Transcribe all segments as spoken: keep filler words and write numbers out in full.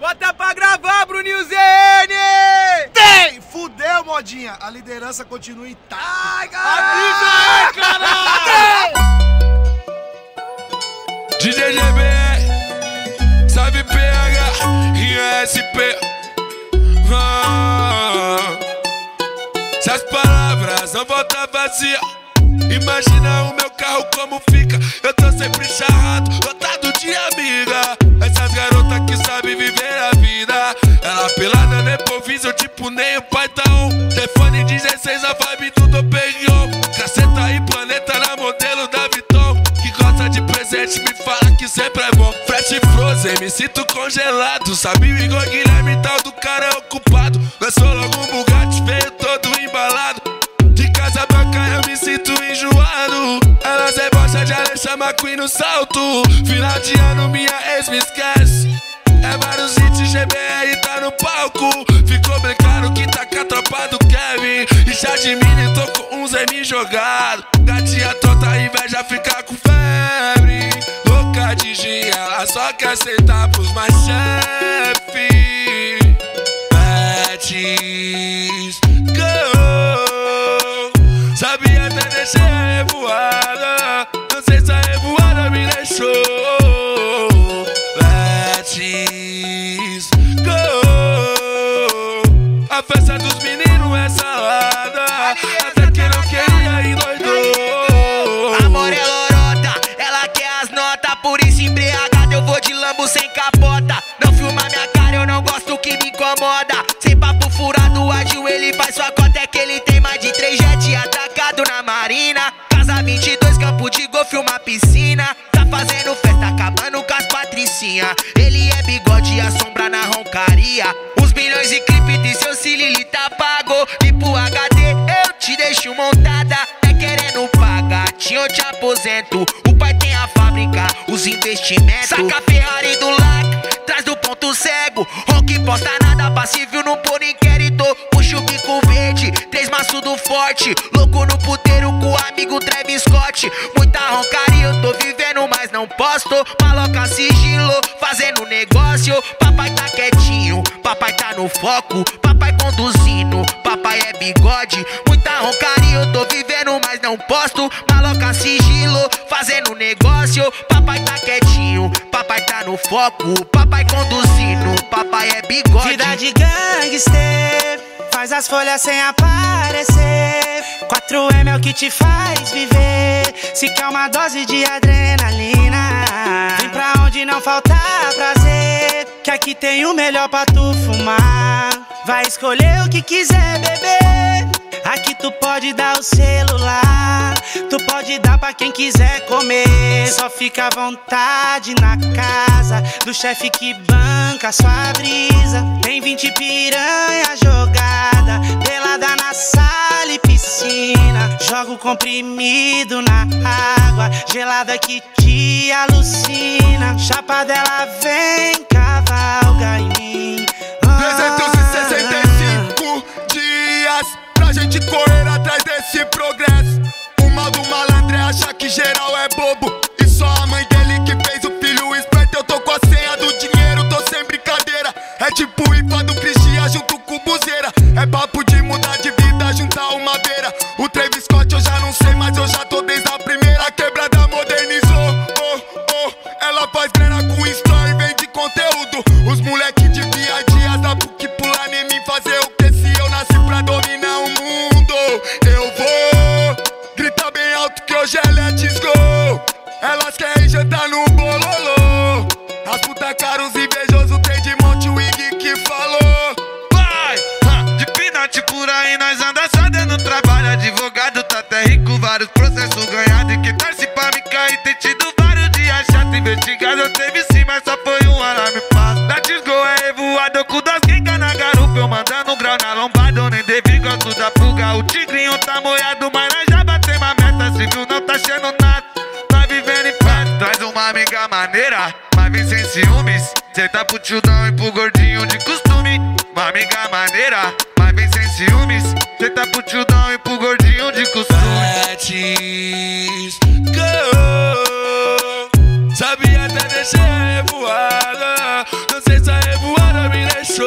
Bota pra gravar, Bruninho Z N! Tem! Fudeu, modinha. A liderança continua intacta. Ai, caralho! caralho! D J G B R, sabe P H, I S P. Ah, se as palavras não voltam vazia, imagina o meu carro como fica. Eu tô sempre charrado, lotado de amiga. Essas garotas que sabem viver a vida. Ela pelada no improviso, tipo nem o pai tá um. Telefone dezesseis, a vibe tudo pegou. Caceta e planeta na modelo da Viton. Que gosta de presente, me fala que sempre é bom. Fresh Frozen, me sinto congelado. Sabe o Igor Guilherme, tal do cara é ocupado. Lançou logo um Bugatti, veio todo embalado. De casa branca eu me sinto enjoado. Elas é bosta de Alexandre McQueen no salto. Final de ano minha ex me esquece. É vários hits, G B R tá no palco. Ficou bem claro que tá com a tropa do Kevin. E já de mini tô com uns M jogado. Gatinha tonta, inveja fica com febre. Louca de gin, ela só quer sentar pros mais chefe. Betis, go. Sabia até deixei a revoada. Não sei se a revoada me deixou. Betis, go. A festa dos meninos é salada. Até que não queria e doidou. Amor é lorota, ela quer as notas. Por isso embriagado eu vou de lambo sem capota. Não filma minha cara, eu não gosto que me incomoda. Sem papo furado, agiu, ele faz sua cota. É que ele tem mais de três jet atacado na marina. Casa vinte e dois, campo de golfe, uma piscina. Tá fazendo festa, acabando com as patricinha. Ele é bigode e a sombra na roncaria. Os milhões e clipe de seu Cilili tá pago. E pro H D eu te deixo montada. É querendo pagar, eu te aposento. O pai tem a fábrica, os investimentos. Saca a Ferrari do lac, traz do ponto cego. Ronque posta nada, passível não por inquérito. Puxa o bico verde, três maço do forte. Louco no puteiro com o amigo Travis Scott. Muita roncaria, eu tô vivendo, mas não posto. Maloca sigilo, fazendo negócio. Papai tá quietinho, papai tá no foco. Papai conduzindo, papai é bigode. Muita roncaria, eu tô vivendo, mas não posto. Maloca sigilo, fazendo negócio. Papai tá quietinho, papai tá no foco. Papai conduzindo, papai é bigode. Vida de gangster, faz as folhas sem aparecer. quatro M é o que te faz viver. Se quer uma dose de adrenalina, vem pra onde não falta prazer. Que aqui tem o melhor pra tu fumar. Vai escolher o que quiser beber. Aqui tu pode dar o celular, tu pode dar pra quem quiser comer. Só fica à vontade na casa do chefe que banca sua brisa. Tem vinte piranha jogada, pelada na sala e piscina. Jogo comprimido na água gelada que te alucina. Chapa dela vem, cavalga em mim. trezentos e sessenta e cinco dias pra gente correr atrás desse progresso. O mal do malandro é achar que geral é bobo. E só a mãe dele que fez o filho esperto. Eu tô com a senha do dinheiro, tô sem brincadeira. É tipo o I P A do Cristian junto com o Buzeira. É papo de mudar de vida, juntar uma beira. O Travis Scott eu já não sei, mas eu já tô desde a primeira. A quebrada modernizou, oh, oh. Ela faz grana com story, vende conteúdo. Os moleque de dia a dia da P U C pular em mim, fazer o que se eu nasci pra dominar o mundo. Eu vou gritar bem alto que hoje é let's go. Elas querem jantar no bololô. As puta caros invejosos, tem de monte o Iggy que falou. Vai! De pinate por aí nós anda só dando trabalho. Advogado tá até rico, vários processos ganhados. E que torce pra me cair, tem tido vários dias chato. Investigado eu teve sim, mas só foi um alarme fácil. Let's go é revoado, eu com das quengas na garupa. Eu mandando um grau na lombada, eu nem devi, gosto da fuga. O tigrinho tá moiado, mas nós já batemos a meta. Se viu, não tá achando nada, tá vivendo em festa. Traz uma amiga maneira, mas vem sem ciúmes. Cê tá pro tildão e pro gordinho de costume. Uma amiga maneira, mas vem sem ciúmes. Cê tá pro tildão e pro gordinho de costume. Betis, go. Sabia até deixei a revoada. Não sei se a revoada show.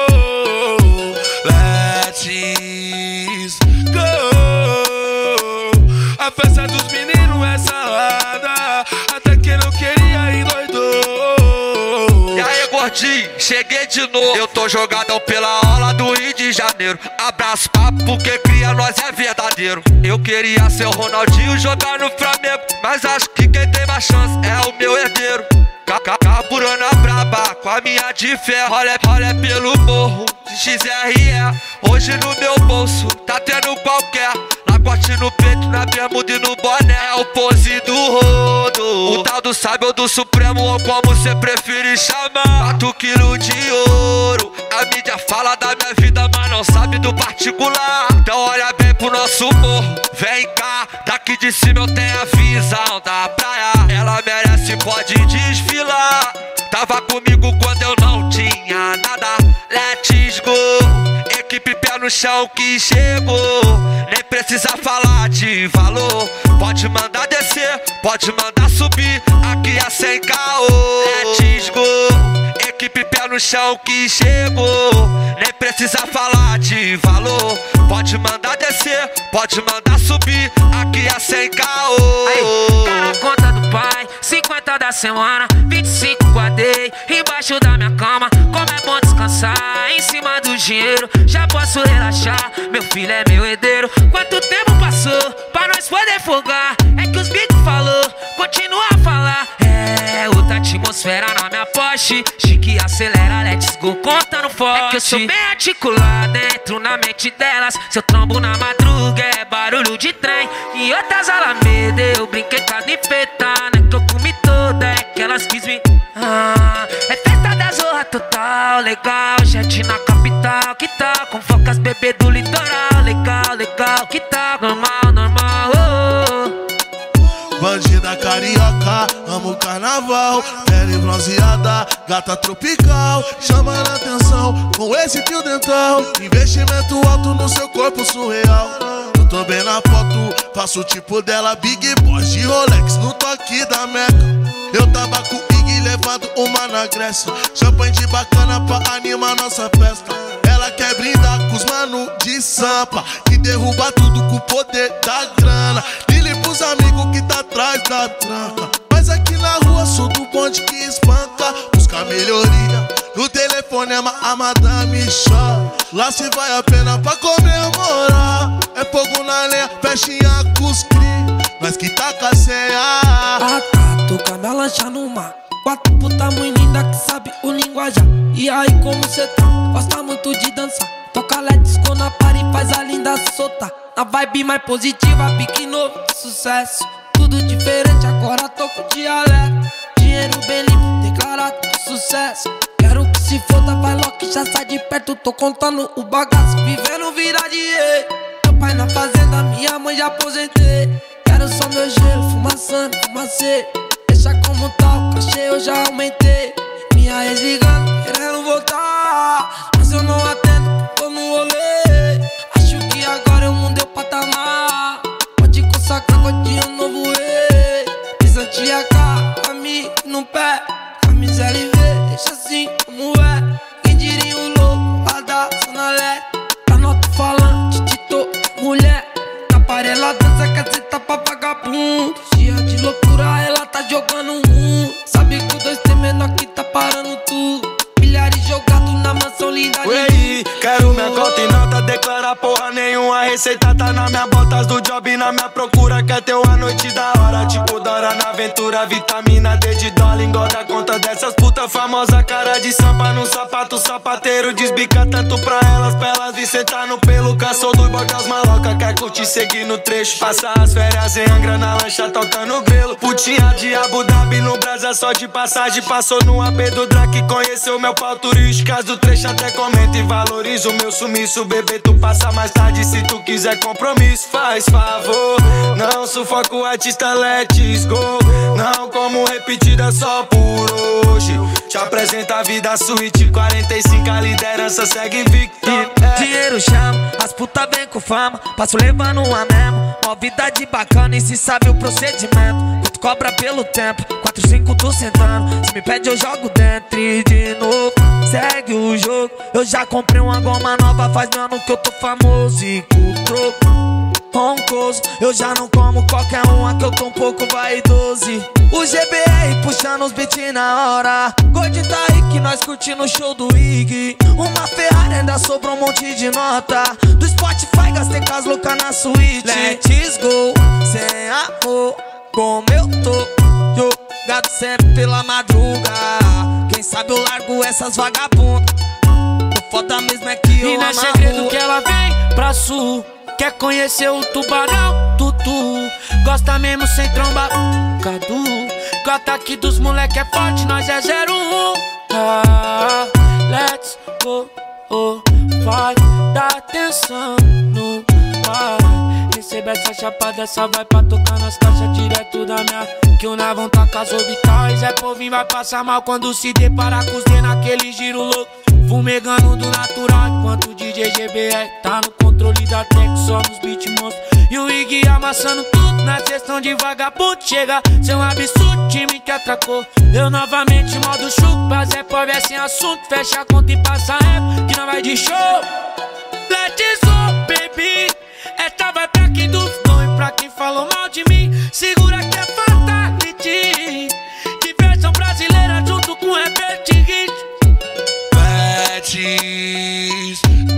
Let's go. A festa dos meninos é salada, até que não queria endoidou. E aí, gordinho, cheguei de novo. Eu tô jogadão pela aula do Rio de Janeiro. Abraço, papo, porque cria nós é verdadeiro. Eu queria ser o Ronaldinho jogar no Flamengo, mas acho que quem tem mais chance é o meu herdeiro. Carburando a braba com a minha de ferro. Olha, olha pelo morro de X R E. Hoje no meu bolso tá tendo qualquer lagote no peito, na bermuda e no boné. É o pose do rodo, o tal do sábio do Supremo, ou como cê preferir chamar. Quatro quilos de ouro, a mídia fala da minha vida, mas não sabe do particular. Então olha bem pro nosso morro, vem cá. Daqui de cima eu tenho a visão da praia. Ela merece, pode desfilar. Tava comigo quando eu não tinha nada. Let's go. Equipe pé no chão que chegou. Nem precisa falar de valor. Pode mandar descer, pode mandar subir. Aqui é sem caô. Let's go. Equipe pé no chão que chegou. Nem precisa falar de valor. Pode mandar descer, pode mandar subir. Aqui é sem caô. Aí, tá na conta do pai, cinquenta da semana, vinte e cinco guardei embaixo da minha cama. Como é bom descansar em cima do dinheiro. Já posso relaxar, meu filho é meu herdeiro. Quanto tempo passou pra nós poder folgar? É que os bicos falou, continua a falar. É outra atmosfera na minha Porsche. Chique acelera, let's go, contando forte. É que eu sou bem articulado, entro na mente delas. Seu trombo na madruga é barulho de trem. Em outras alameda eu brinquei com a nifetana, que eu comi toda, é que elas quis me... Ah, é festa da zorra total, legal. Jet na capital, que tal? Com focas bebê do litoral, legal, legal. Que tal? Normal, normal, oh. Bandida carioca, amo o carnaval. Pele bronzeada, gata tropical, chamando a atenção com esse fio dental. Investimento alto no seu corpo surreal. Eu tô bem na foto, faço o tipo dela. Big Boss de Rolex no toque da Meca. Eu tava com o Ig levando uma na Grécia. Champanhe de bacana pra animar nossa festa. Ela quer brindar com os mano de Sampa, que derruba tudo com o poder da grana. Lili pros amigos que tá atrás da tranca. Mas aqui na rua sou do bonde que espanca. Busca melhoria, no telefone a madame chora. Lá se vai a pena pra comemorar. É fogo na lenha, festinha com os cri. Nós que tá com a senha. Ah tá, tô com a minha lancha no mar. Quatro puta muito linda que sabe o linguajar. E aí como cê tá? Gosta muito de dançar. Toca let's go na party, faz a linda soltar. Na vibe mais positiva, pique novo, sucesso. Tudo diferente, agora tô com dialeto. Dinheiro bem limpo, declarado sucesso. Quero que se foda, vai logo que já sai de perto. Tô contando o bagaço, vivendo vida de rei. Meu pai na fazenda, minha mãe já aposentei. Quero só meu gelo, fumaçando, fumacê. Deixa como tal, cachê eu já aumentei. Minha ex ligando, querendo voltar, mas eu não atendo, tô no rolê. Acho que agora eu mudei o patamar. Pode consagrar godinho novo rei. Pisante a cara, amigo no pé. Camisa L V, deixa assim como é. Quem diria um louco, lá da Zona Leste. Tá no alto-falante de toda mulher. Na parela dança, quer sentar pra vagabundo. Dia de loucura, ela tá jogando um. Sabe que o dois tem menor que tá parando tudo. Milhares jogados na mansão linda de Ué, quero minha conta e nota, declara porra nenhuma. A receita tá na minha botas do job, na minha procura. Quer ter uma noite da hora, tipo Dora na aventura. Vitamina D de dólar, engorda conta dessas puta famosa. Cara de sampa no sapato, sapateiro desbica tanto pra elas, pra elas vir sentar no pelo. Cansou do boy das maloca, quer curtir, seguir no trecho. Passar as férias em Angra na lancha, tocando grelo. Putinha de Abu Dhabi no Brasa, só de passagem. Passou no A P do Drake, conheceu meu pau turístico. Caso do trecho até comenta e valoriza o meu sumiço. Bebê, tu passa mais tarde se tu quiser compromisso. Faz favor, não sufoca o artista, let's go. Não como repetida só por hoje. Te apresenta a vida suíte, quarenta e cinco a liderança segue invicta. É. Dinheiro chama, as puta vem com fama. Passo levando uma mesmo, uma vida de bacana e se sabe o procedimento. cobra pelo tempo, quatro, cinco, tô sentando. Se me pede eu jogo dentro e de novo segue o jogo. Eu já comprei uma goma nova, faz um ano que eu tô famoso e com troco roncoso. Eu já não como qualquer uma que eu tô um pouco vaidoso. O G B R puxando os beats na hora. Gordinho tá aí que nós curtindo o show do Iggy. Uma Ferrari ainda sobrou um monte de nota. Do Spotify gastei com as loucas na suíte. Let's go, sem amor, como eu tô jogado sempre pela madruga. Quem sabe eu largo essas vagabundas. O foda mesmo é que eu e não é amo segredo a rua. que ela vem pra sul. Quer conhecer o tubarão, tutu. Gosta mesmo sem tromba, Cadu. Que o ataque dos moleque é forte, nós é zero um. Ah, let's go, oh, vai. Dá atenção no pai. Receba essa chapada, essa vai pra tocar nas caixas direto da minha. Que o Navão tá com as orbitais. É povinho, vai passar mal quando se deparar com os D naquele giro louco. Fumegando do natural, enquanto o D J G B R tá no controle da tech, só nos beat monstros. E o Iggy amassando tudo na sessão de vagabundo. Chega, seu absurdo, time que atracou. Eu novamente modo chuco, mas é pobre é sem assunto. Fecha a conta e passa época, que não vai de show. Let's go, baby. Esta vai pra quem duvidou e pra quem falou mal de mim. Segura que é fatality. Diversão brasileira junto com Herbert Hit. Let's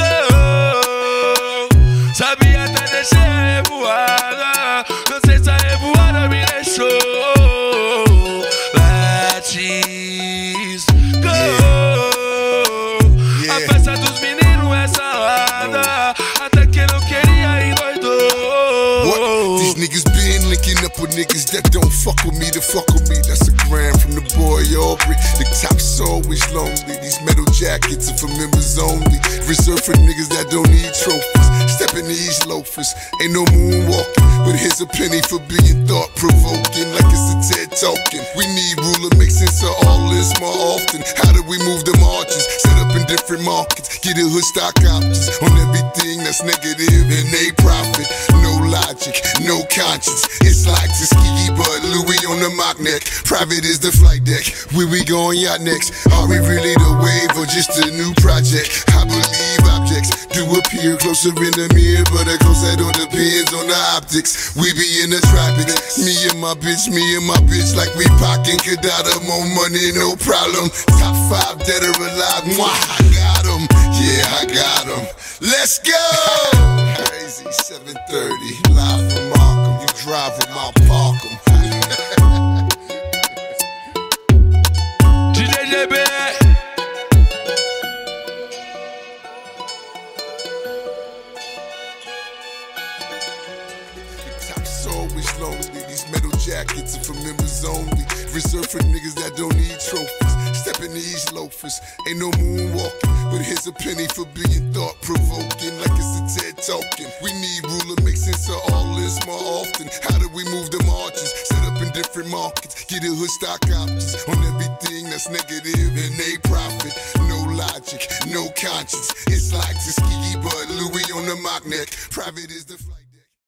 go. Sabia até descer a revoada. Não sei se a revoada me deixou. Let's go. Yeah. A festa dos meninos é salada. Até quem não queria endoidou. What? These niggas been linking up with niggas that don't fuck with me to fuck with me. That's a gram from the boy Aubrey. The top's always lonely. These metal jackets are for members only. Reserved for niggas that don't need trophies. Stepping these loafers, ain't no moonwalking. But here's a penny for being thought-provoking. Like it's a TED talking. We need ruler, make sense of all this more often. How do we move the margins? Set up in different markets. Get a hood stock options on everything that's negative and they profit. No logic, no conscience. It's like Tuskegee, but Louis on the mock neck. Private is the flight deck. Where we going yacht next? Are we really the wave or just a new project? I believe objects do appear closer in the mirror, but of course that all depends on the optics. We be in the tropics. Me and my bitch, me and my bitch, like we pockin' Kadada. More money, no problem. Top five dead or alive. Mwah, I got 'em. Yeah, I got 'em. Let's go. Crazy seven thirty, live from Markham. You drive with my Parkham. D J G B R. Top's always lonely. These metal jackets are for members only. Reserved for niggas that don't need trophies. Stepping these loafers, ain't no moonwalking. But here's a penny for being thought-provoking. Like it's a TED talking. We need ruler, make sense of all this more often. How do we move the margins? Set up in different markets. Get a hood stock options on everything that's negative and they profit. No logic, no conscience. It's like Tuskegee, but Louis on the mock neck. Private is the flight.